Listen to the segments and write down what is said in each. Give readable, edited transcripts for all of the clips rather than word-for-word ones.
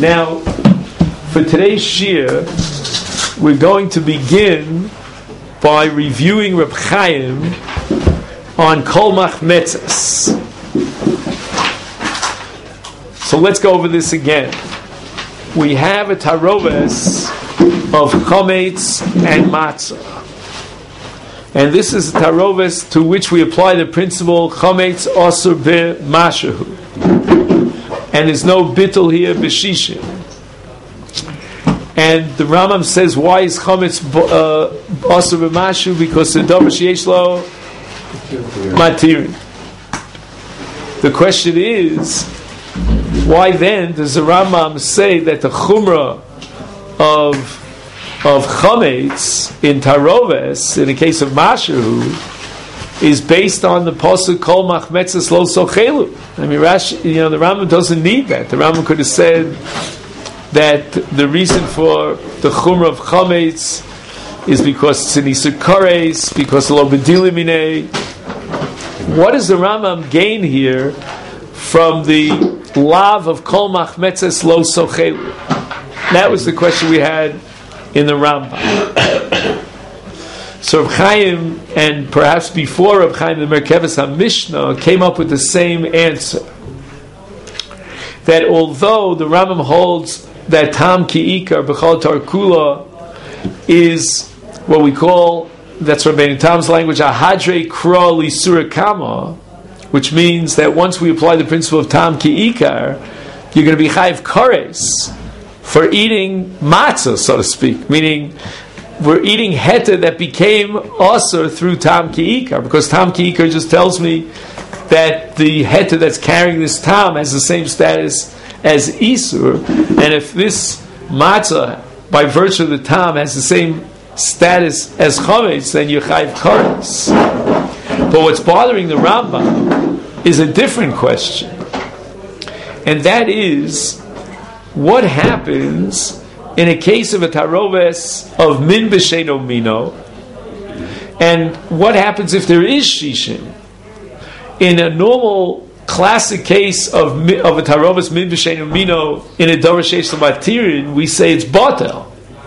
Now, for today's shir, we're going to begin by reviewing Reb Chaim on Kol Machmetzes. So let's go over this again. We have a taroves of chometz and matzah, and this is a taroves to which we apply the principle chometz osur b'mashahu, and there's no bittul here b'shishim. And the Rambam says, why is chometz osur b'mashahu? Because the davar sheyesh lo matirin. The question is, why then does the Rambam say that the chumrah of chametz in taroves, in the case of mashahu, is based on the pasuk kol machmetzes lo sochelu? I mean, the Rambam doesn't need that. The Rambam could have said that the reason for the chumrah of chametz is because it's an isur kares, because lo b'dilimine. What does the Rambam gain here from the lav of kol machmetzes lo sochelu? That was the question we had in the Rambam. So Reb Chaim, and perhaps before Reb Chaim, the Merkeves HaMishnah came up with the same answer. That although the Rambam holds that tam ki ikar b'chol tarkula is what we call, that's Rabbeinu Tam's language, a hadre kra li surakama, which means that once we apply the principle of tam ki ikar, you're going to be chayiv kares for eating matzah, so to speak. Meaning, we're eating heta that became asur through tam ki ikar, because tam ki ikar just tells me that the heta that's carrying this tam has the same status as isur, and if this matzah, by virtue of the tam, has the same status as chametz, then you're chayiv kares. But what's bothering the Rambam is a different question, and that is, what happens in a case of a taroves of min b'sheino mino, and what happens if there is shishim? In a normal classic case of a taroves min b'sheino mino in a davar sheish l'matirin, we say it's batel.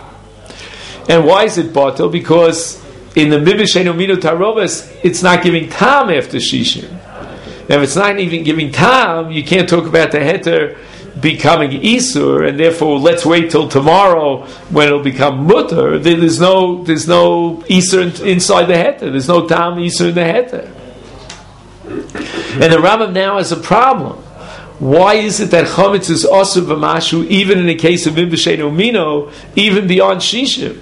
And why is it batel? Because in the min b'sheino mino taroves, it's not giving tam after shishim. Now, if it's not even giving tam, you can't talk about the heter becoming isur, and therefore let's wait till tomorrow when it'll become mutter. There's no isur inside the heter. There's no tam isur in the heter. And the Rambam now has a problem. Why is it that chametz is osur b'mashu even in the case of min b'sheino mino, even beyond shishim?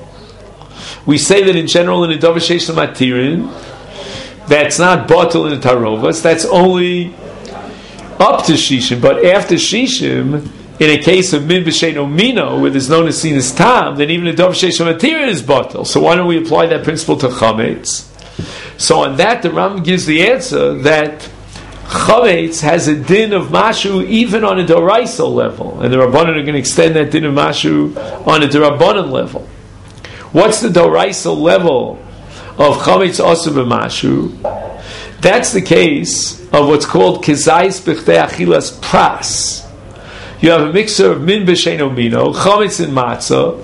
We say that in general in the davar sheish l'matirin, that's not batel in the tarovas. That's only up to shishim, but after shishim, in a case of min b'sheino mino, where there's no nesinas tam, then even the davar sheish l'matirin is batel. So why don't we apply that principle to chametz? So on that, the Rambam gives the answer that chametz has a din of mashu even on a doraisa level, and the Rabbanan are going to extend that din of mashu on a Rabbanan level. What's the doraisa level of chametz osur b'mashu? That's the case of what's called kezayis b'chtei achilas pras. You have a mixture of min b'sheino mino, chametz and matzah,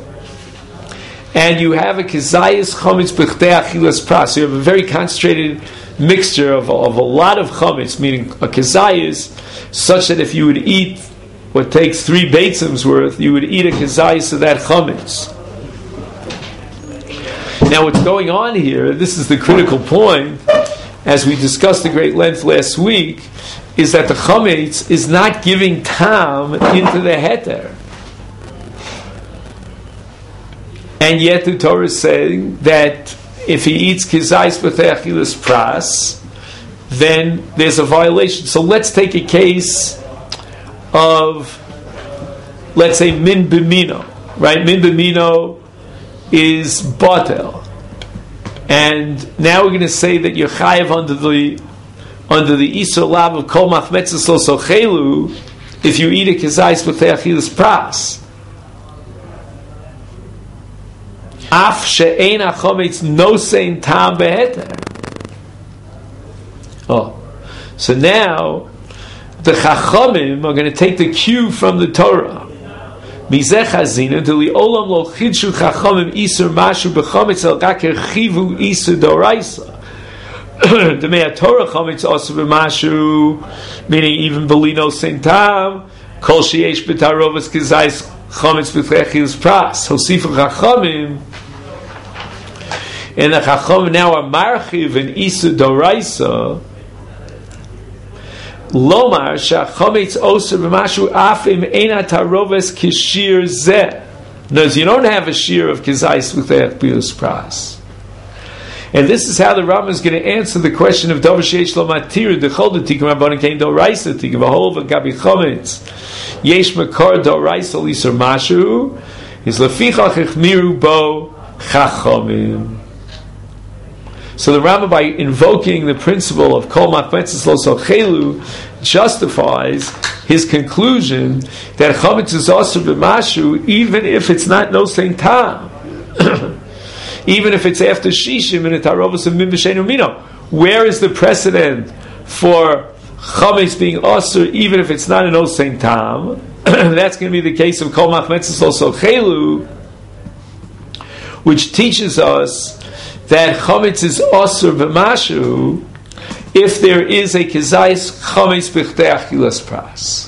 and you have a kezayis chametz b'chtei achilas pras. So you have a very concentrated mixture of a lot of chametz, meaning a kezayis, such that if you would eat what takes 3 beitzim's worth, you would eat a kezayis of that chametz. Now what's going on here, this is the critical point, as we discussed at great length last week, is that the chametz is not giving tam into the heter. And yet the Torah is saying that if he eats kizayis b'chtei achilas pras, then there's a violation. So let's take a case of, let's say, min b'mino, right? Min b'mino is batel. And now we're going to say that you're chayav under the isur lav of kol machmetzes lo sochelu if you eat a kezayis b'chtei achilas pras. Af she'ein hachometz nosein tam beheter. Oh, so now the Chachamim are going to take the cue from the Torah Mizeh chazina deli olam lo chidshu chachamim isur mashu b'chametz el gaker chivu isur doraisa. The mea Torah chametz also b'mashu, meaning even belino sentam kol sheyesh b'tarovas kizayis chametz b'trechius pras hosifu chachamim, and the chachamim now are marchiv and isur doraisa. Lomar shachametz osur b'mashu af im eina taroves kishir zeh. Notice you don't have a shear of kizayis b'trechius pras. And this is how the Rambam is going to answer the question of Davar Sheish Lo Matir Dechol Tikkun Rabbanan Kein Doraisa Tikkun V'Hol V'Gabi Chometz Yesh Makar Doraisa Lisur Mashu is Lefichach Echmiru Bo Chachamim. So the Rambam, by invoking the principle of Kol Machmetzes Lo Sochelu, justifies his conclusion that Chometz is also b'mashu even if it's not no same time. Even if it's after Shishim and a Tarovas of Min B'Sheinu Mino. Where is the precedent for Chametz being Asur even if it's not in those same time? That's going to be the case of Kol Machmetzes Lo Sochelu, which teaches us that Chametz is Asur B'Mashu if there is a Kezayis Chametz B'Chtei Achilas Pras.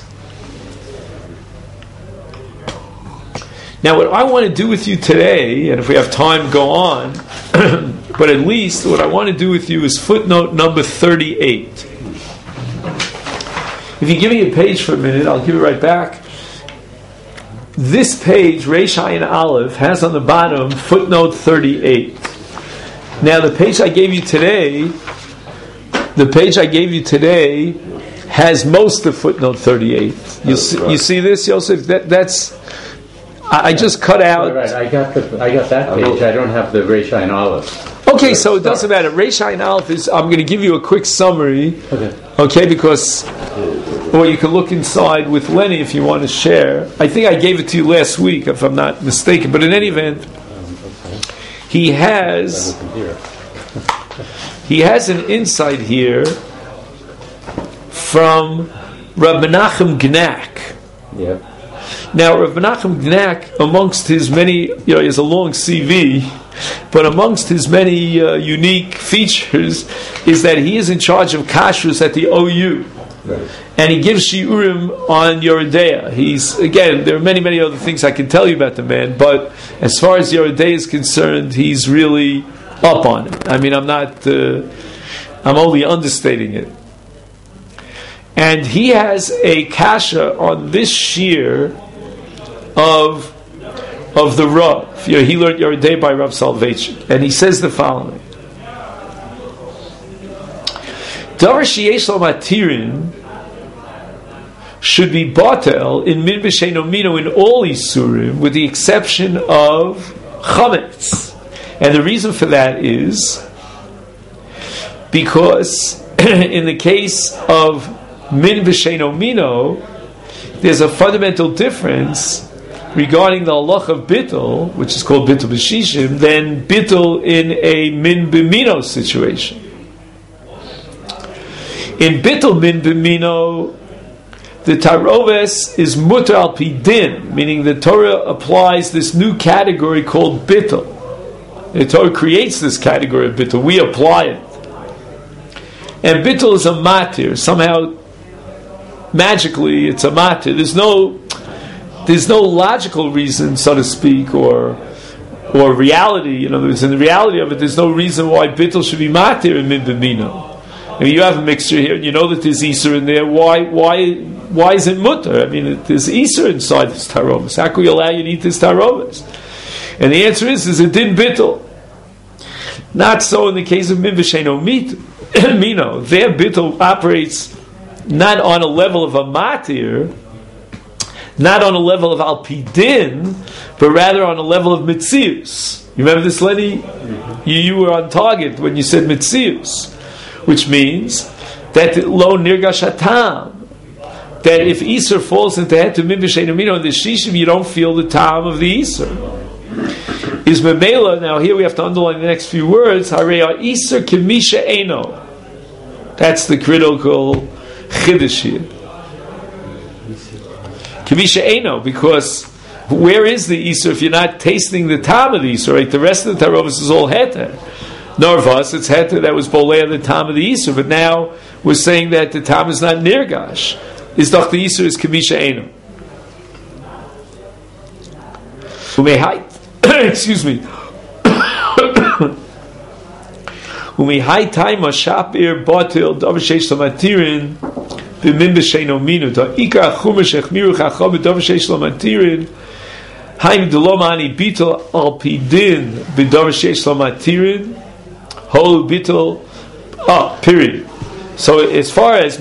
Now, what I want to do with you today, and if we have time, go on, but at least what I want to do with you is footnote number 38. If you give me a page for a minute, I'll give it right back. This page, Reish Ayin Aleph, has on the bottom footnote 38. Now, the page I gave you today has most of footnote 38. You see this, Yosef? That's... I just cut out. Right. I got that page. I don't have the Reish Ayin Aleph. Okay, so it doesn't matter. Reish Ayin Aleph is. I'm going to give you a quick summary. Okay, because or you can look inside with Lenny if you want to share. I think I gave it to you last week, if I'm not mistaken. But in any event, he has an insight here from Rab Menachem Gnak. Yeah. Now, Rav Menachem Gnak, amongst his many, he has a long CV, but amongst his many unique features is that he is in charge of kashrus at the OU. Right. And he gives shiurim on Yoredeya. There are many, many other things I can tell you about the man, but as far as Yoredeya is concerned, he's really up on it. I mean, I'm only understating it. And he has a kasha on this shir of the Rav. He learned Yoredeya by Rav Salvation. And he says the following. Davar sheyesh lo matirin should be batel in min b'sheino mino in all isurim with the exception of chametz. And the reason for that is because in the case of min b'sheino mino, there's a fundamental difference regarding the halach of bittul, which is called bittul b'shishim, than bittul in a min b'mino situation. In bittul min b'mino, the taroves is mutar al pi din, meaning the Torah applies this new category called bittul. The Torah creates this category of bittul. We apply it. And bittul is a matir. Somehow, magically, it's a matir. There's no logical reason, so to speak, or reality. In the reality of it, there's no reason why bittul should be matir in min b'mino. I mean, you have a mixture here, and you know that there's Isur in there. Why is it mutter? I mean, there's Isur inside this tarovis. How can we allow you to eat this tarovis? And the answer is it din bittul. Not so in the case of min b'sheino mino. Their bittul operates not on a level of a matir, not on a level of alpidin, but rather on a level of mitzius. You remember this, Lenny? You were on target when you said mitzius, which means that lo nirgash hatam, that if Isur falls into head to min b'sheino mino in the shishim, you don't feel the tam of the Isur. Is memela. Now here we have to underline the next few words. Harei Isur kimisha eno. That's the critical chiddush here. Kimisha eno, because Where is the Isur if you're not tasting the time of the Isur? Right? The rest of the Tarovas is all Heter. Norvas, it's Heter that was Bolei the time of the Isur, but now we're saying that the time is not Nirgash. Is doch the Isur is Kamisha Eno. Excuse me. Umehai taima shapir batil davashesh lamatirin b'min b'sheino minu da ikar chumash echmiru chacham b'davashesh lamatirin haim delomani bitel al pidin b'davashesh lamatirin hol bitel period. So as far as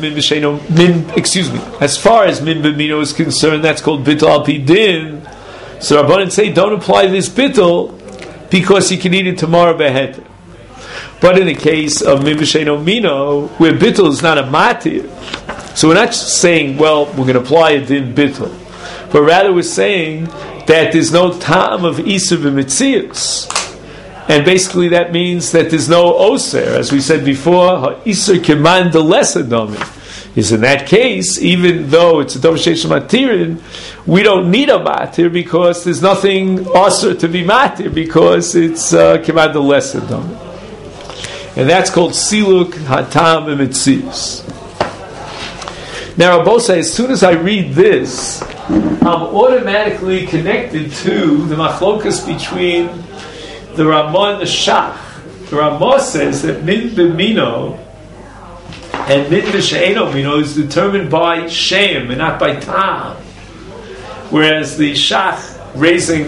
as far as min b'mino is concerned, that's called bitel al pidin. So Rabbanan say don't apply this bitel because you can eat it tomorrow beheter. But in the case of min b'sheino mino, where bittul is not a matir, so we're not saying, well, we're going to apply a din bittul, but rather we're saying that there's no ta'am of isur b'mitzius, and basically that means that there's no oser, as we said before, isur keman the lesser domin. Is in that case, even though it's a dovashesh matirin, we don't need a matir because there's nothing oser to be matir because it's keman the lesser domin. And that's called Siluk Hatam Emetzius. Now, Rabosai, as soon as I read this, I'm automatically connected to the machlokas between the Ramah and the Shach. The Ramah says that Min B'mino and Min B'she'eno Mino is determined by Shem and not by Tam. Whereas the Shach, raising,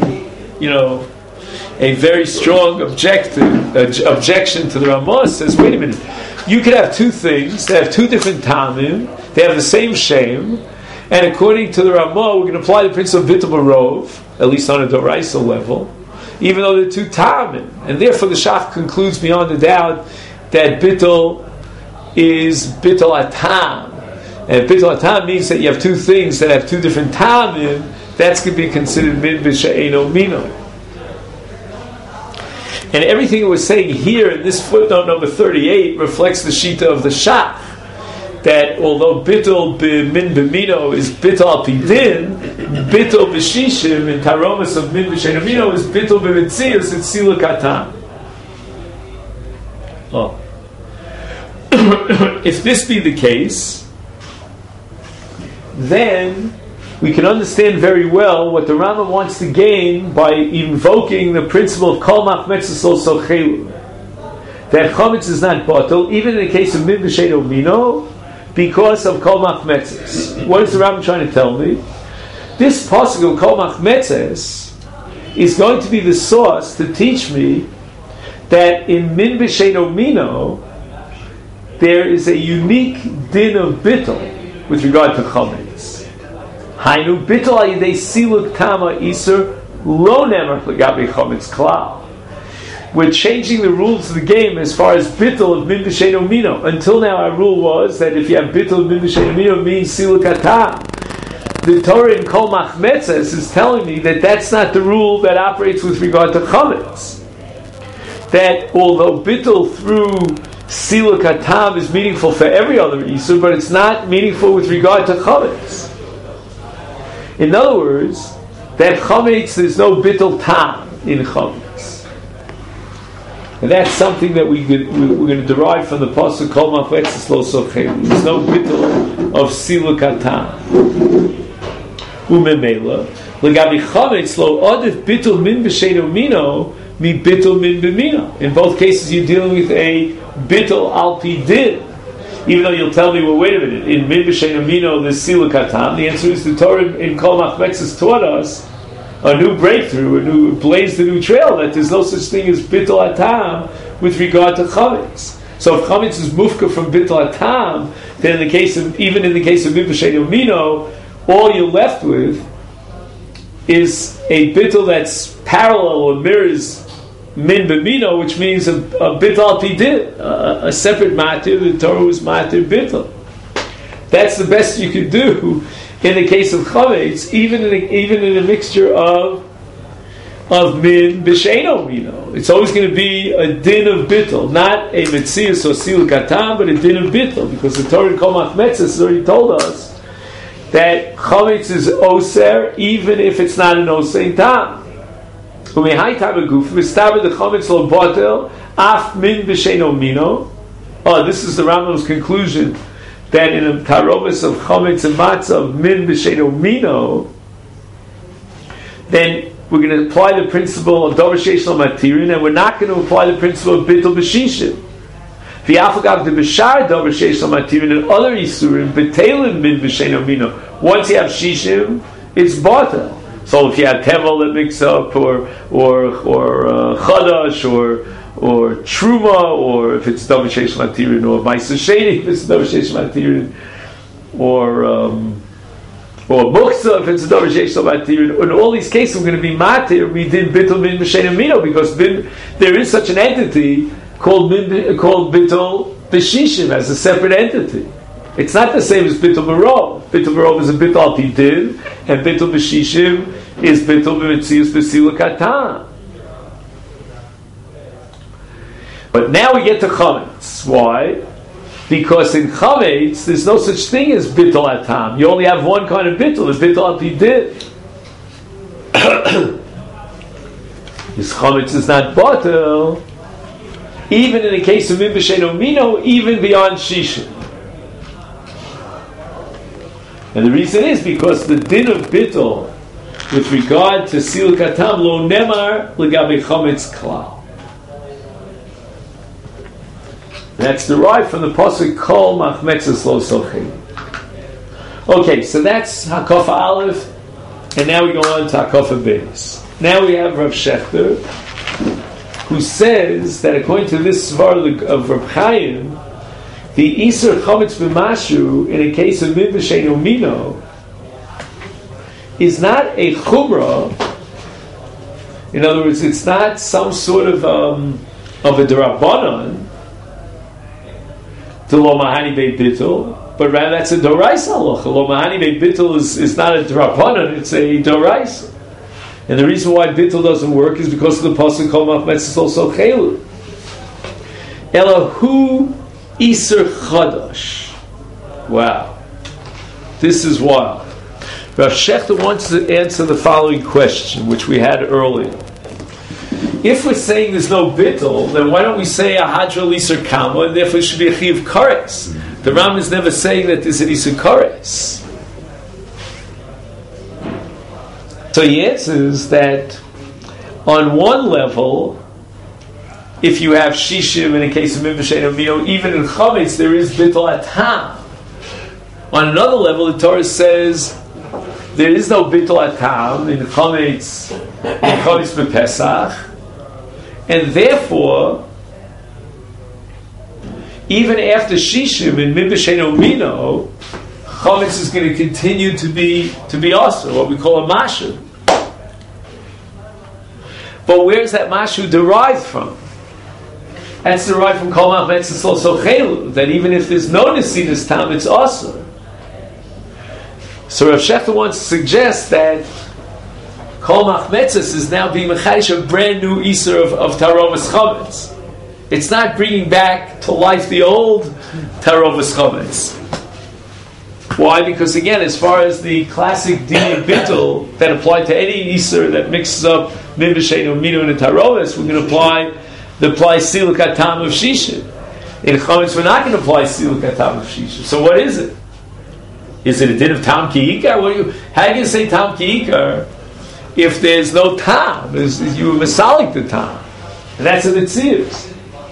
a very strong objection to the Ramah, says, wait a minute, you could have two things, they have two different Tamim, they have the same Shem, and according to the Ramah, we're going to apply the principle of Bittul Barov, at least on a Doraisa level, even though they're two Tamim. And therefore the Shach concludes beyond a doubt that Bittul is Bittul Atam. And Bittul Atam means that you have two things that have two different Tamim, that's going to be considered Min B'She'eno Mino. And everything that we're saying here in this footnote number 38 reflects the shita of the Shach, that although bittul min b'mino is bittul al pidin, bittul b'shishim in taromas of min b'sheino mino is bittul b'mitzius, it's siluk hatam. If this be the case, then we can understand very well what the Rambam wants to gain by invoking the principle of kol machmetzes also chelu. That chametz is not batel, even in the case of min b'sheino mino, because of kol machmetzes. What is the Rambam trying to tell me? This pasuk of kol machmetzes is going to be the source to teach me that in min b'sheino mino there is a unique din of bittul with regard to chametz. Hainu bittul al yidei siluk tama iser lo nemer legabe chametz klal. We're changing the rules of the game as far as bittul of min b'sheino mino. Until now, our rule was that if you have bittul of min b'sheino mino, it means siluk hatam. The Torah in kol machmetzes is telling me that that's not the rule that operates with regard to chametz. That although bittul through siluk hatam is meaningful for every other isur, but it's not meaningful with regard to chametz. In other words, that chametz, there's no bittul tam in chametz. And that's something that we're going to derive from the pasuk kol machmetzes lo sochelu. There's no bittul of siluk hatam. Umemela legabi chametz lo odif bittul min b'sheino mino mi bittul min b'mino. In both cases, you're dealing with a bittul al pi din. Even though you'll tell me, well, wait a minute, in min b'sheino mino there's siluk hatam. The answer is the Torah in kol machmetzes taught us a new breakthrough, blazed a new trail, that there's no such thing as bittul hatam with regard to chametz. So if chametz is mufka from bittul hatam, then even in the case of min b'sheino mino, all you're left with is a bittul that's parallel or mirrors min b'mino, which means a bittul al pidin, a separate matir. The Torah was matir bittul. That's the best you could do in the case of chametz, even in a mixture of min b'sheino mino. It's always going to be a din of bittul, not a metzius or siluk hatam, but a din of bittul, because the Torah in kol machmetzes has already told us that chametz is oser even if it's not an osein tam. Umehai tabaguf mistaber the chametz lo botel af min b'sheino mino. Oh, this is the Rambam's conclusion that in a tarovis of chametz and matzah of min b'sheino mino, then we're going to apply the principle of davar sheish lo matirin, and we're not going to apply the principle of bittul b'shishim. V'yafagav de b'shar davar sheish lo matirin and other isurim b'telim min b'sheino mino. Once you have shishim, it's bata. So if you have tevel that mix up, or chadash, or truma, or if it's davar sheish lo matirin, or ma'aser sheni if it's davar sheish lo matirin, or muksa if it's a davar sheish lo matirin. In all these cases, we're going to be matir. We did bittul min b'sheino mino because there is such an entity called bittul b'shishim as a separate entity. It's not the same as bittul b'rov. Bittul b'rov is a bittul al pi din, and bittul b'shishim is bittul b'mitzius b'sila katan. But now we get to chametz. Why? Because in chametz there's no such thing as bittul atam. You only have one kind of bittul, the bittul al pi din. This chametz is not batel, even in the case of min b'sheino mino, even beyond shishim. And the reason is because the din of bittul with regard to sil katam lo nemar legabe chametz klal. That's derived from the pasuk kol machmetzes lo sochim. Okay, so that's Hakofa Aleph, and now we go on to Hakofa Beis. Now we have Rav Shechter, who says that according to this svar of Rav Chaim, the Isur Chametz B'Mashu in a case of Min B'Sheino Mino is not a chumrah. In other words, it's not some sort of a derabanan to Lo Mahani Beit Bittul, but rather that's a doraisa halacha. Lo Mahani Beit Bittul is not a derabanan; it's a doraisa. And the reason why bittul doesn't work is because of the pasuk Kol Machmetzes also chelu. Elahu Isur Chadash. Wow. This is wild. Rav Shechter wants to answer the following question, which we had earlier. If we're saying there's no bittul, then why don't we say a hadra l'isur kama, and therefore it should be a chiv kares? The Ram is never saying that there's an isur kares. So he answers that on one level, if you have shishim in a case of min b'sheino mino, even in chametz there is bittul atam. On another level, the Torah says there is no bittul atam in chametz b'Pesach, and therefore, even after shishim in min b'sheino mino, chametz is going to continue to be also what we call a mashu. But where's that mashu derived from? That's derived from Kol Machmetzes Lo Sochelu, that even if there's no Nesidus Tam, it's also. So Rav Shechter wants to suggest that Kol Machmetzes is now being mechadish a brand new Isur of Tarovas Chametz. It's not bringing back to life the old Tarovas Chametz. Why? Because again, as far as the classic din of bittul that apply to any Isur that mixes up min b'sheino mino and Tarovas, we're going to apply siluk atam of shishim. In chametz, we're not going to apply siluk atam of shishim. So what is it? Is it a din of tam ki ikar? How do you say tam ki ikar if there's no tam? You masalik the tam, and that's an itzius.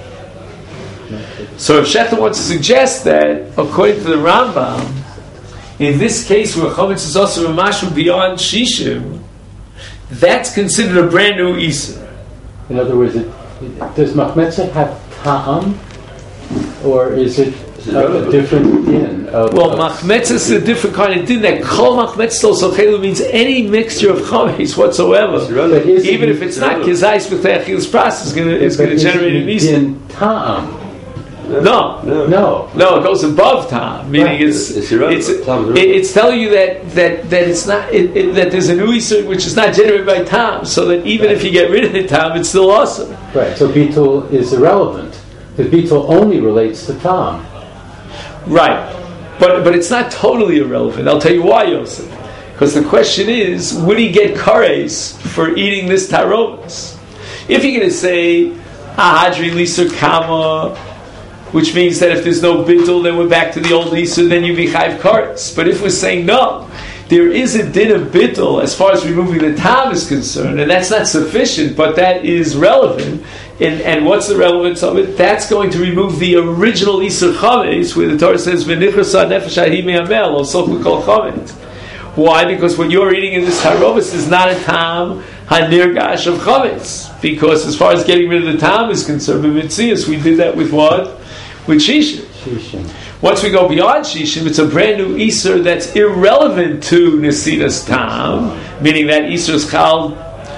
So if Shechter wants to suggest that, according to the Rambam, in this case where chametz is also a mashu beyond shishim, that's considered a brand new isur. In other words, does machmetzah have ta'am, or is it a different din? Machmetzah is a different kind of din. That kol machmetzah sochelu means any mixture of chametz whatsoever, even if it's not kizayis with the achilles process, is going to generate a misa. Ta'am. No, it goes above tam. Meaning it's telling you that it's not that there's a new isur which is not generated by tam, so that even if you get rid of the tam, it's still awesome. Right. So bittul is irrelevant because bittul only relates to tam. Right. But it's not totally irrelevant. I'll tell you why, Yosef. Because the question is, would he get kares for eating this taromas? If you're going to say ahadri lisur kama, which means that if there's no bittul, then we're back to the old lisur, then you be chayv kares. But if we're saying no, there is a din of bittul as far as removing the tam is concerned, and that's not sufficient, but that is relevant. And what's the relevance of it? That's going to remove the original isur chametz, where the Torah says v'nichrasa nefesh ahi me'amel or sofu kol chametz. Why? Because what you're eating in this tarovis is not a tam hanirgash of chametz. Because as far as getting rid of the tam is concerned, with mitzias, we did that with what? With shishin. Once we go beyond shishim, it's a brand new isur that's irrelevant to nesidas tam, meaning that isur is chal,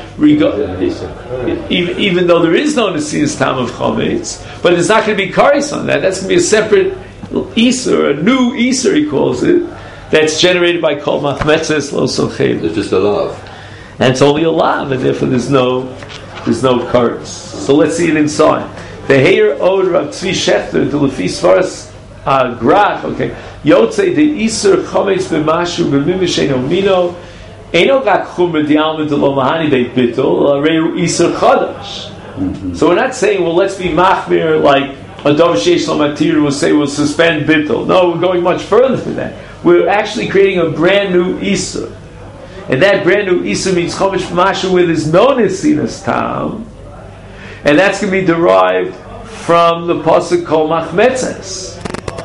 even though there is no nesidas tam of chametz, but there's not going to be kares on that. That's going to be a separate isur, a new isur he calls it, that's generated by kol machmetzes lo sochev. It's just a lav, and it's only a lav, and therefore there's no kares. So let's see it inside. The Heir Od Rav Tzvi Shechter, the Lefi Svaras Grach, okay. Yotzei the Isur Chometz b'mashu b'mimisheno mino eno gak chum b'dialma d'lo mahani beit bittul areu Isur Chadash. So we're not saying, well, let's be machmir like a dov sheish lo matir will say we'll suspend bittul. No, we're going much further than that. We're actually creating a brand new Isur. And that brand new Isur means Chometz b'mashu where there's no nesinas tam. And that's going to be derived from the pasuk kol machmetzes.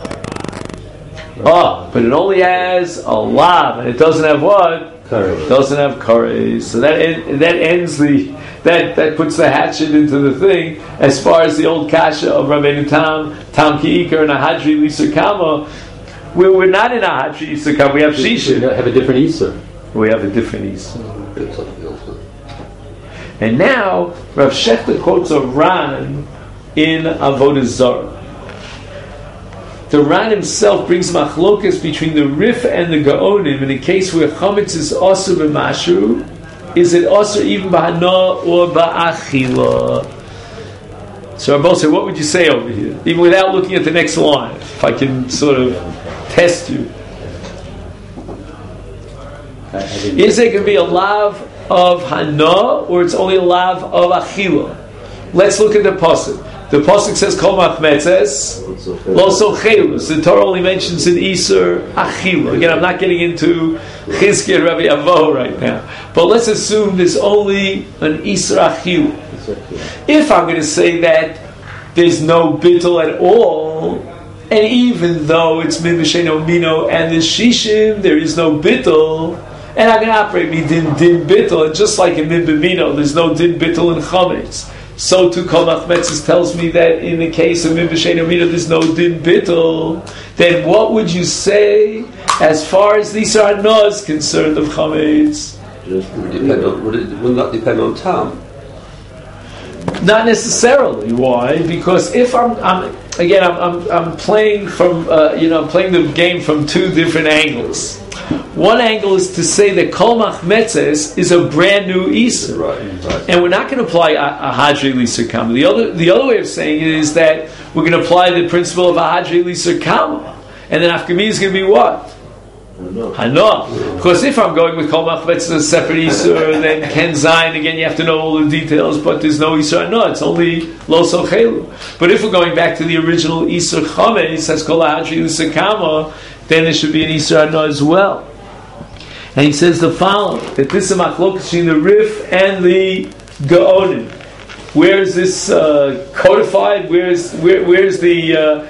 Oh, but it only has a lav, and it doesn't have what? Kares. It doesn't have kares. So that ends that puts the hatchet into the thing as far as the old kasha of Rabbeinu Tam Ki Iker and Ahadri Lisur Kama. We're not in Ahadri Lisur Kama. We have Shisha. We have a different isur. We have a different Isur. And now, Rav Shechter quotes a Ran in Avodah Zarah. The Ran himself brings machlokas between the Rif and the Gaonim in a case where chametz is osur b'mashu. Is it osur even b'hana or ba'achila? So Rabbi say, what would you say over here? Even without looking at the next line, if I can sort of test you. Is there going to be a lav of hana, or it's only a lav of achila? Let's look at the pasuk. The pasuk says kol machmetzes lo sochelus. The Torah only mentions an isur achila. Again, I'm not getting into Chizkiah and Rabbi Avo right now, but let's assume there's only an isur achila. If I'm going to say that there's no bittul at all, and even though it's min b'sheino mino and the shishim, there is no bittul. And I'm going to operate me din bittul, and just like in min b'mino, there's no din bittul in chametz. So too, kol machmetzes tells me that in the case of min b'sheino mino, there's no din bittul. Then what would you say as far as these are not concerned of chametz? Would that depend on tam? Not necessarily. Why? Because if I'm playing from playing the game from two different angles. One angle is to say that kol machmetzes is a brand new isur, right. And we're not going to apply a hadri lisur kama. The other way of saying it is that we're going to apply the principle of a hadri lisur kama, and then afkami is going to be what? Hana. Because if I'm going with kol machmetzes a separate isur, then ken zayin again you have to know all the details, but there's no isur hana. It's only lo sochelu. But if we're going back to the original isur chametz, that's kol hadri lisur kama, then there should be an isur hana as well. And he says the following, that this is a machlokas between the Rif and the Gaonim. Where is this codified? Where's the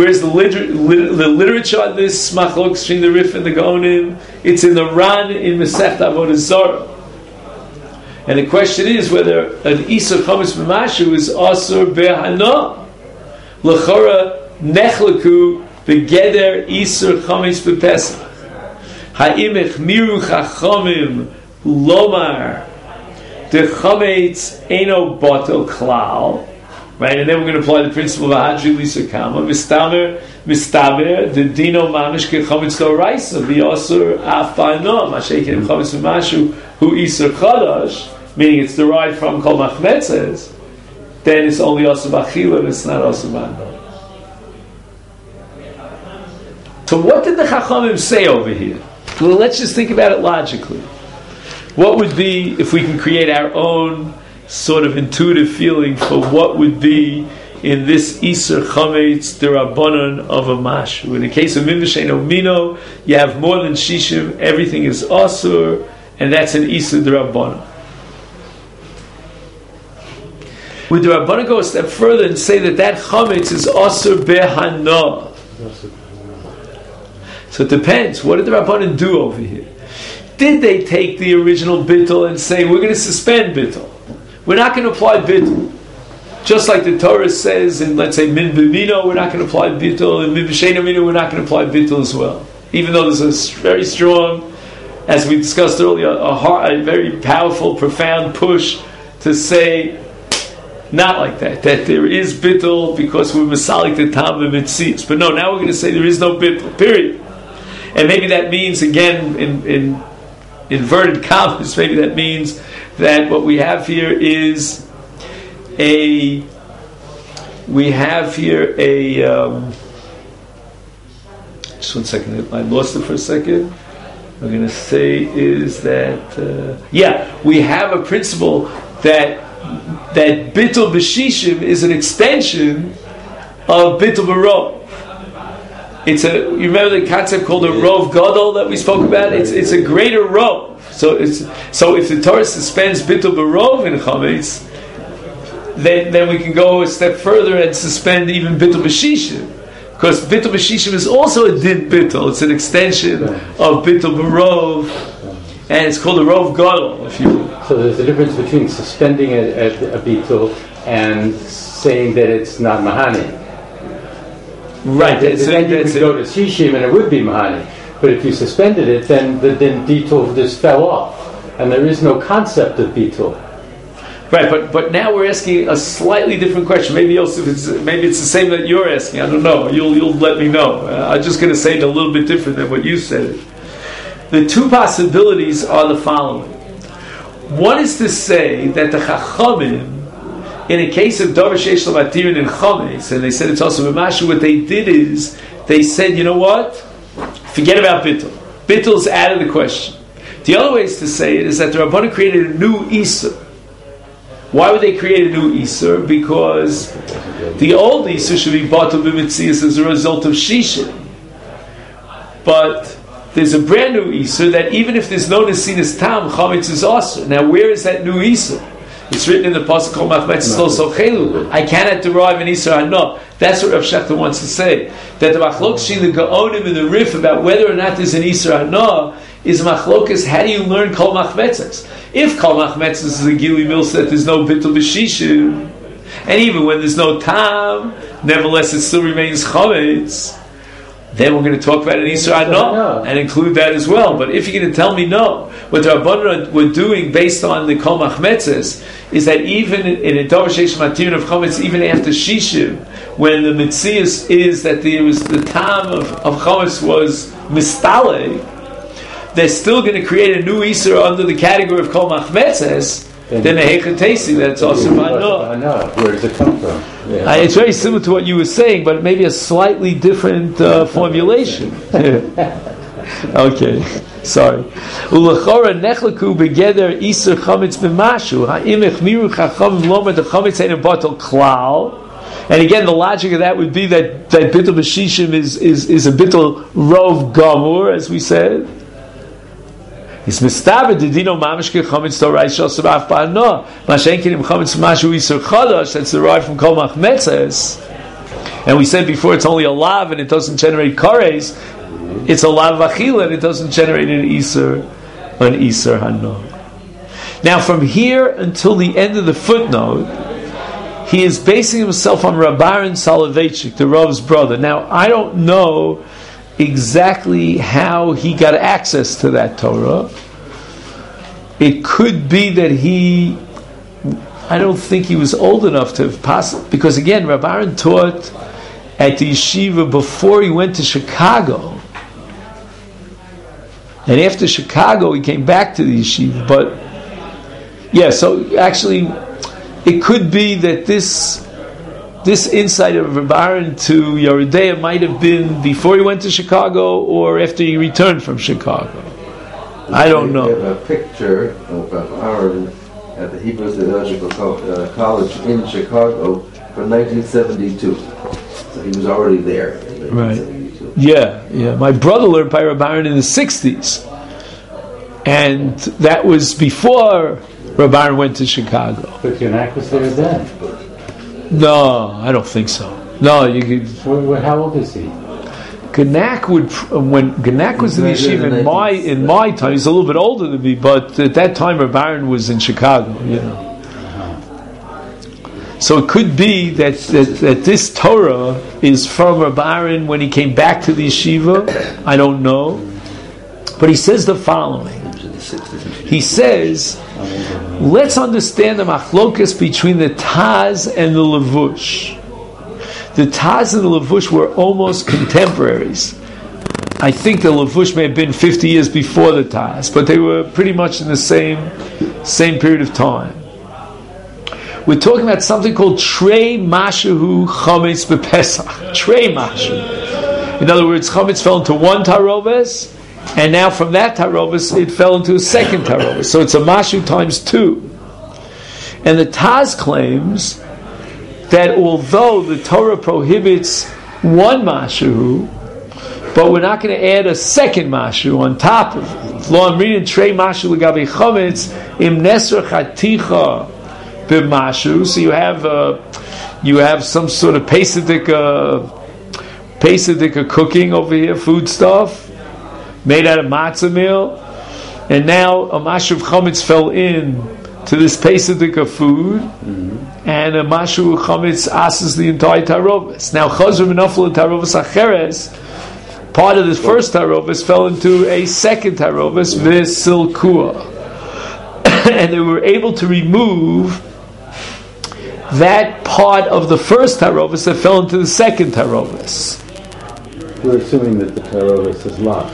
literature on this machlokas between the Rif and the Gaonim? It's in the Ran in Masechet Avodah Zarah. And the question is whether an Isur Chametz b'mashu is Asur be'hana. L'chora nechlaku begeder Isur Chametz b'pesach. Ha'imich miru chachamim lomar the chametz eno batel klal, right? And then we're going to apply the principle of hadri lisur kama. Mistaber the dino mamish ke chametz doraisa v'yasur afano mashekin chametz v'mashu hu isur chadash, meaning it's derived from kol machmetzes. Then it's only asur b'achila and it's not asur b'hana. So what did the Chachamim say over here? Well, let's just think about it logically. What would be, if we can create our own sort of intuitive feeling for what would be in this Isur Chametz D'Rabbanan of a Mashu? In the case of Min V'Sheino Mino, you have more than Shishim, everything is Asur, and that's an Isur D'Rabbanan. Would the Rabbanan go a step further and say that Chametz is Asur Behana? So it depends. What did the Rabbanan do over here? Did they take the original bittul and say, we're going to suspend bittul? We're not going to apply bittul. Just like the Torah says in, let's say, Min B'Mino, we're not going to apply bittul, and Min B'Sheino Mino, we're not going to apply bittul as well. Even though there's a very strong, as we discussed earlier, a very powerful, profound push to say, not like that there is bittul because we're Masalik the Tam and Mitzias. But no, now we're going to say there is no bittul, period. And maybe that means, again, in inverted commas, maybe that means that what we have here is just 1 second, I lost it for a second. I'm going to say is that we have a principle that bittul b'shishim is an extension of bittul b'rov. You remember the concept called a rov gadol that we spoke about? It's a greater rov. So if the Torah suspends bittul b'rov in chametz, then we can go a step further and suspend even bittul b'shishim, because bittul b'shishim is also a din bittul. It's an extension of bittul b'rov, and it's called a rov gadol, if you will. So there's a difference between suspending a bittul and saying that it's not mahani. Right. Then you could go to shishim and it would be mahani. But if you suspended it, then bittul just fell off, and there is no concept of bittul. Right, but now we're asking a slightly different question. Maybe Yosef, maybe it's the same that you're asking. I don't know. You'll let me know. I'm just going to say it a little bit different than what you said. The two possibilities are the following. One is to say that the Chachamim, in a case of Davar Sheish Lo Matirin and Chametz, and they said it's also B'Mashu, what they did is, they said, you know what? Forget about Bittul. Bittul is out of the question. The other way is to say it is that the Rabbanan created a new Isur. Why would they create a new Isur? Because the old Isur should be Batul B'Mitzias as a result of Shishim. But there's a brand new Isur that even if there's no Nesinas Tam, Chametz is Asur. Now where is that new Isur? It's written in the Pasuk Kol Machmetz Lo Sochelu. I cannot derive an Isur Hano. That's what Rav Shechter wants to say. That the Machlokes in the Gaonim and the Rif about whether or not there's an Isur Hano is Machlokas, how do you learn Kol Machmetzes? If Kol Machmetzes is a Gili Milsa, that there's no Bittul B'Shishim, and even when there's no Tam, nevertheless it still remains Chametz, then we're going to talk about an Isur Hano and include that as well. But if you're going to tell me no, what the Rabbanan were doing based on the Kol Machmetzes is that even in a Davar Sheish Matirin of Chametz, even after Shishim, when the Mitzias is that there was the Tam of Chametz was Mistale, they're still going to create a new Isur under the category of Kol Machmetzes, then a Heichah Tesi, that's also Hano. Where does it come from? Yeah. It's very similar to what you were saying, but maybe a slightly different formulation. Okay, sorry. Ulachora nechlaku begeder Isur Chametz b'mashu ha'im echmiru chachamim lomer the Chametz ain't a batal klal. And again, the logic of that would be that bittul b'shishim is a bittul rov gamur, as we said. It's mistaber the dino mamish ke chametz torah shosab af ba'ano. Mashenkin im chametz mashu isur chadash that's derived from kol machmetzes. And we said before it's only a lav and it doesn't generate kares. It's a lav v'achila and it doesn't generate an isur hano. Now from here until the end of the footnote, he is basing himself on Rabbaran Soloveitchik, the Rav's brother. Now I don't know exactly how he got access to that Torah. It could be that I don't think he was old enough to have possible, because again, Rav Aaron taught at the yeshiva before he went to Chicago, and after Chicago he came back to the yeshiva. But yeah, so actually it could be that this this insight of Reb Aaron to Yeridea might have been before he went to Chicago or after he returned from Chicago. I don't know. We have a picture of Reb Aaron at the Hebrew Theological College in Chicago from 1972. So he was already there in 1972. Right. Yeah. My brother learned by Reb Aaron in the 60s. And that was before Reb Aaron went to Chicago. But Genak was there then. No, I don't think so. No, you could. How old is he? Genak when Genak was in the yeshiva in my time, he's a little bit older than me, but at that time Reb Aaron was in Chicago, So it could be that this Torah is from Reb Aaron when he came back to the yeshiva. I don't know. But he says the following. He says, let's understand the machlokas between the Taz and the Levush. The Taz and the Levush were almost contemporaries. I think the Levush may have been 50 years before the Taz, but they were pretty much in the same period of time. We're talking about something called Trei Mashahu Chametz B'Pesach. Trei Mashu. In other words, Chametz fell into one taroves, and now from that taroves it fell into a second taroves. So it's a Mashu times 2. And the Taz claims that although the Torah prohibits one Mashu, but we're not going to add a second Mashu on top of it. Lo I'm reading Trei Mashu L'Gabe Chametz Im Nesra Chaticha B'Mashu. So you have some sort of Pesadika cooking over here, food stuff made out of matzah meal, and now a Mashu of Chametz fell in to this Pesadika food, and a Mashu of Chametz asks the entire tarovis. Now Chazar Menafel tarovis acheres, part of the first tarovis fell into a second tarovis, v'silkua, and they were able to remove that part of the first tarovis that fell into the second tarovis. We're assuming that the tarovis is lach.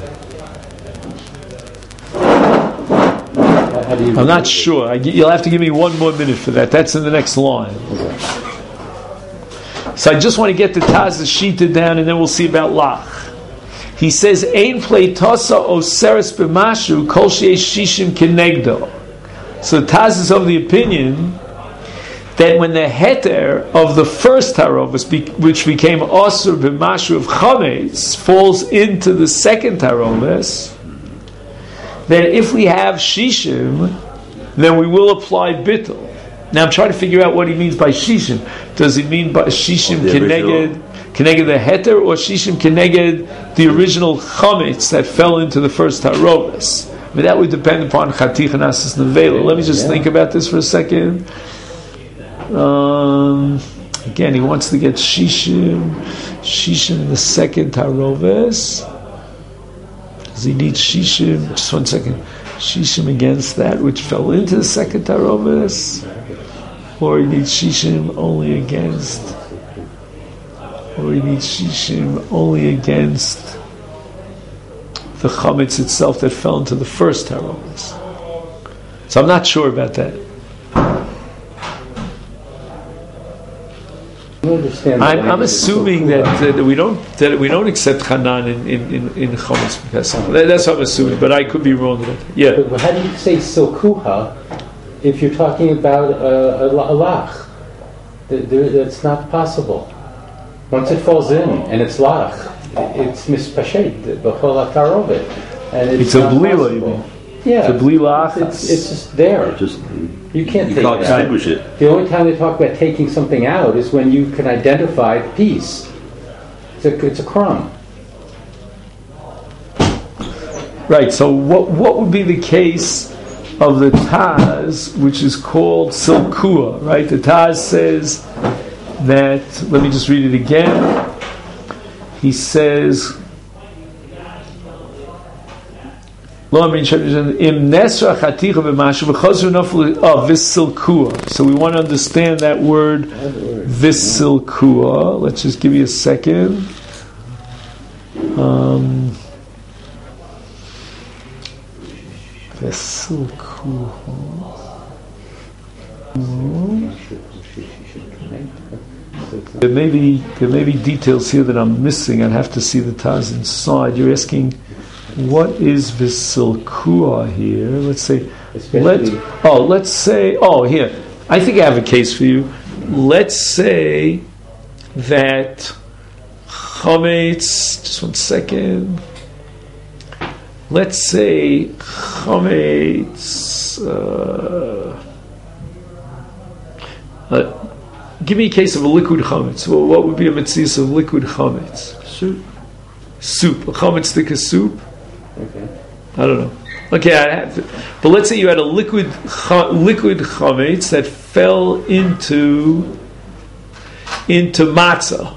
I'm not sure. You'll have to give me one more minute for that. That's in the next line. Okay. So I just want to get the Taz's Shita down, and then we'll see about Lach. He says, Ein pleitosa oseres b'mashu kol sheyesh shishim kenegdo. So Taz is of the opinion that when the heter of the first tarovis, which became osur b'mashu of chametz, falls into the second tarovis, then if we have shishim, then we will apply bittul. Now I'm trying to figure out what he means by shishim. Does he mean by shishim keneged the heter, or shishim keneged the original chametz that fell into the first tarovis? I mean, that would depend upon chatich and asas nevela. Let me just think about this for a second. Again, he wants to get shishim in the second tarovis. Does he need shishim? Just 1 second. Shishim against that which fell into the second tarovis, or he needs shishim only against the chametz itself that fell into the first tarovis. So I'm not sure about that. I'm assuming that we don't accept Hanan in Chometz Pesach. That's what I'm assuming, but I could be wrong about that. Yeah. But how do you say silkuha if you're talking about a lach? That's not possible. Once it falls in and it's lach, it's mispashet b'chol hatarovet, and it's a blila. Yeah, it's a blila. It's just there. You can't distinguish it. The only time they talk about taking something out is when you can identify the piece. It's a crumb. Right. So what would be the case of the Taz, which is called Silkua? Right. The Taz says that. Let me just read it again. He says. So we want to understand that word visilkua. Let's just give you a second. Visilkua. There may be details here that I'm missing. I'd have to see the Taz inside. You're asking, what is Visilkua here? Let's say, here. I think I have a case for you. Let's say that Chametz, just 1 second. Let's say Chametz, give me a case of a liquid chametz. Well, what would be a mitzvah of liquid chametz? Soup. A chametz stick of soup? Okay. I don't know. Okay, I have to, but let's say you had a liquid chametz that fell into matzah.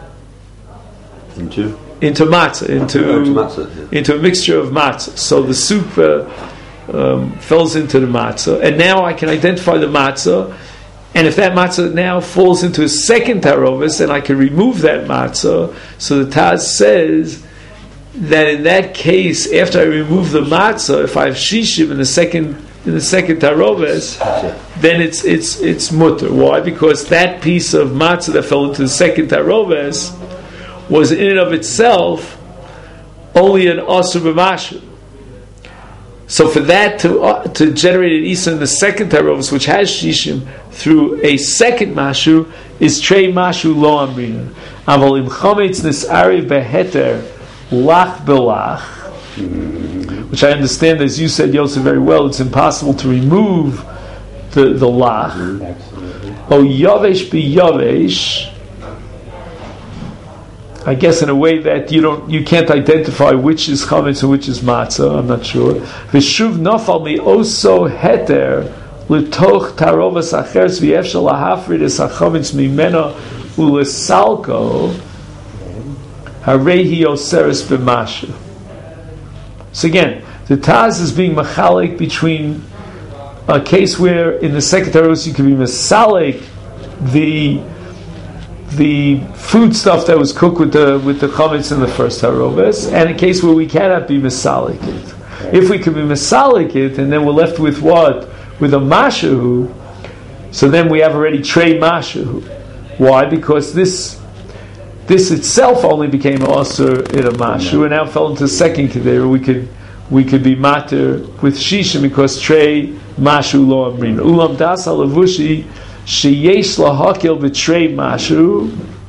Into matzah, into a mixture of matzah. So the soup falls into the matzah, and now I can identify the matzah. And if that matzah now falls into a second tarovis, then I can remove that matzah. So the Taz says that in that case, after I remove the matzah, if I have shishim in the second tarovis, then it's mutter. Why? Because that piece of matzah that fell into the second tarovis was in and of itself only an asur b'mashu. So for that to generate an isa in the second tarovis, which has shishim, through a second mashu, is trei mashu lo amrina. Aval im chametz nis'ari beheter lach belach, which I understand, as you said, Yosef, very well, it's impossible to remove the lach. O yavesh bi yavesh, I guess in a way that you can't identify which is chametz and which is matzah. I'm not sure. V'shuv nafal mi oso heter l'toch tarovas achers v'yefshel lahafrid es hachametz mimena ulesalko harehi oseres b'mashu. So again, the Taz is being machalik between a case where in the second tarovas you can be masalik the food stuff that was cooked with the chametz in the first taroves, and a case where we cannot be misalik it. If we can be misalik it, and then we're left with what? With a mashu, so then we have already trei mashu. Why? Because this itself only became asur in a mashu, and now fell into the second kedera. We could be mater with shishim because trei mashu lo amrina. Ulam das alavushi sheyesh lahakil b'trei mashu.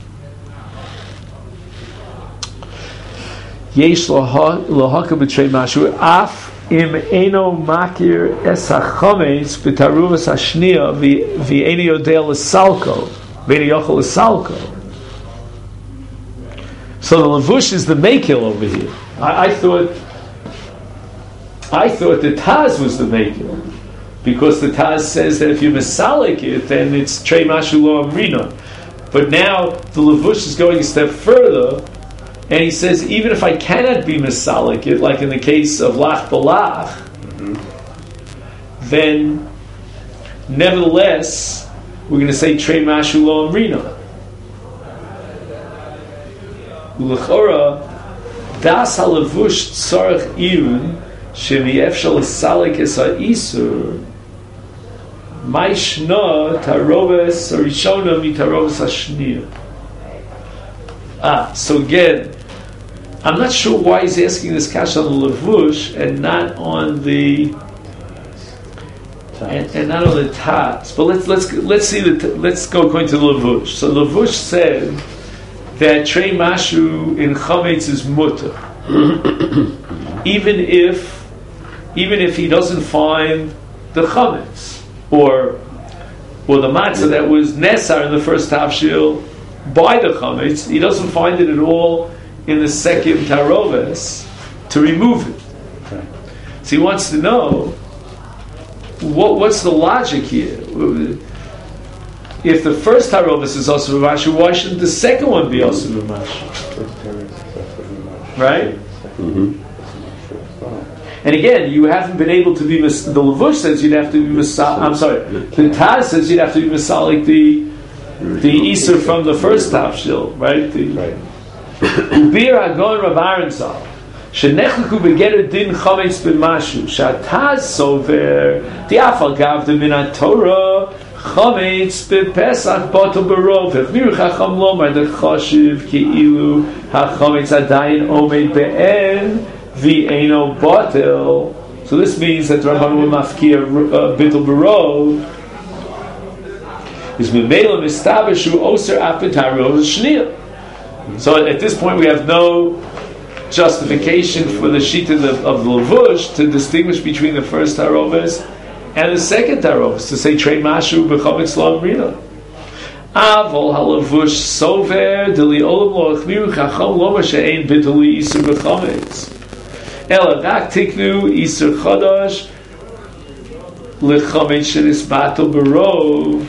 Yesh lahakil b'trei mashu. Af im eno makir es hachametz b'taruvas hashniya v'eni yodel esalko v'eni yochel esalko. So the lavush is the makil over here. I thought the Taz was the makil, because the Taz says that if you misalik it, then it's trei mashu lo amrina. But now the lavush is going a step further, and he says even if I cannot be misalik it, like in the case of lach balach, then nevertheless we're going to say trei mashu lo amrina. L'chora das halavush tzarich irun shemiyefshal esalik es ha'isur ma'ishna taroves harishona mitaroves hashniya. So again, I'm not sure why he's asking this kasha on the lavush and not on the and not on the tats. But let's see let's go according to the lavush. So lavush said that trei mashu in chametz is mutter, even if he doesn't find the chametz or the matzah that was nesar in the first tafshil by the chametz, he doesn't find it at all in the second taroves to remove it. So he wants to know what's the logic here. If the first tarovis is also b'mashu, why shouldn't the second one be also b'mashu? Right? Mm-hmm. And again, you haven't been able to be the lavush says you'd have to be misalik. I'm sorry. The Taz says you'd have to be misalik the Isur from the first tafshil, right? Ubir Hagon Rav Aronsal shenechleku begerer din chametz b'mashu shataz sover diafal gav de min Torah Chametz bepesach batel barov. V'chmiru chacham lomar dechashiv keilu hachametz adayin omed be'en v'eino batel. So this means that Rabban will mafkia bitul barov is memela mistabeshu oser apetaro shniyah. So at this point we have no justification for the shita of the levush to distinguish between the first taroves and the second taroves, to say trei mashu b'chametz lo amrina. Avol halavush sover deli olam lo achmiru chacham lo she'ein bituli isur b'chametz ela rak tiknu isur chadash lechametz shenis batel barov.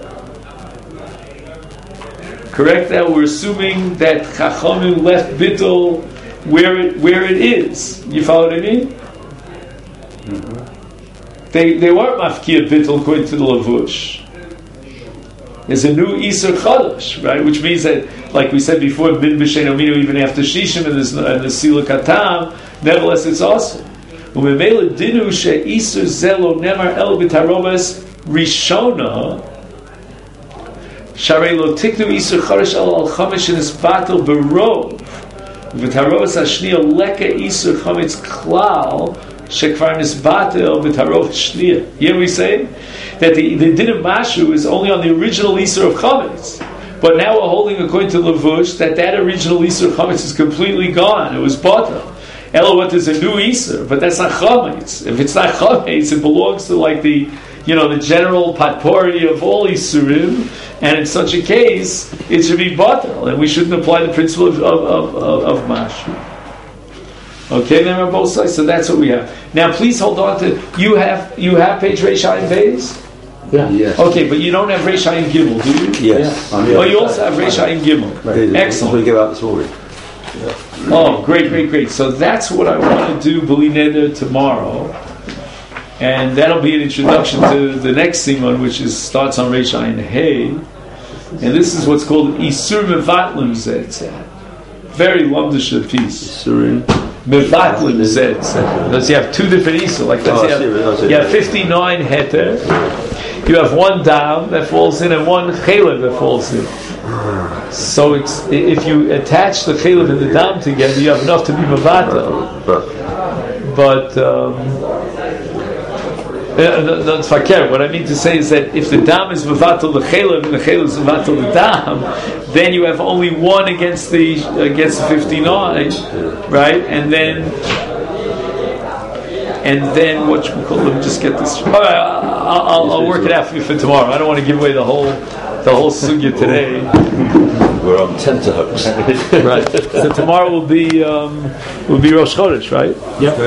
Correct? Now we're assuming that chachamim left bittul where it is. You follow what I mean? Mm-hmm. They weren't mafkia bittul according to the lavush. There's a new Isur Chadash, right? Which means that, like we said before, bin b'shein ominu, even after Shishim and the Sila Katam, nevertheless it's awesome. Umemela dinu she Isur zelo nemar el b'tarobas rishona sharei lo tiknu Isur Chadash al chamesh and isbatel barov v'tarobas hashniya leka Isur chametz klal shekvar nisbatel b'tarobas shniya. You hear what we say? That the din of mashu is only on the original Isur of chametz, but now we're holding according to Levush that original Isur of chametz is completely gone. It was batel. Elot is a new Isur, but that's not chametz. If it's not chametz, it belongs to like the general potpourri of all Isurim, and in such a case, it should be batel, and we shouldn't apply the principle of mashu. Okay, then we're both sides. So that's what we have. Now, please hold on to you have page Reish Ayin Beis. Yeah. Yes. Okay, but you don't have Reish Ayin Gimel, do you? Yes. Yeah. Oh, you also have Reish Ayin Gimel. Right. Excellent. We give out this morning. Yeah. Oh, great. So that's what I want to do, B'li Neder, tomorrow. And that'll be an introduction to the next Simon, which starts on Reish Ayin Hey. And this is what's called Isur Mevatlim Zed. Very lumdisha piece. Isurim. Mevatlim Zed. Because you have two different Isur. Like you have 59 heter. You have one dam that falls in and one chalev that falls in. So if you attach the chalev and the dam together, you have enough to be mevatel. But no, it's fakir. What I mean to say is that if the dam is mevatel the chalev and the chalev is mevatel the dam, then you have only one against the 59, right? And then what you call them? Just get this. All right, I'll work it out for you for tomorrow. I don't want to give away the whole sugya today. We're on tenterhooks. Right. So tomorrow will be Rosh Chodesh, right? Yep.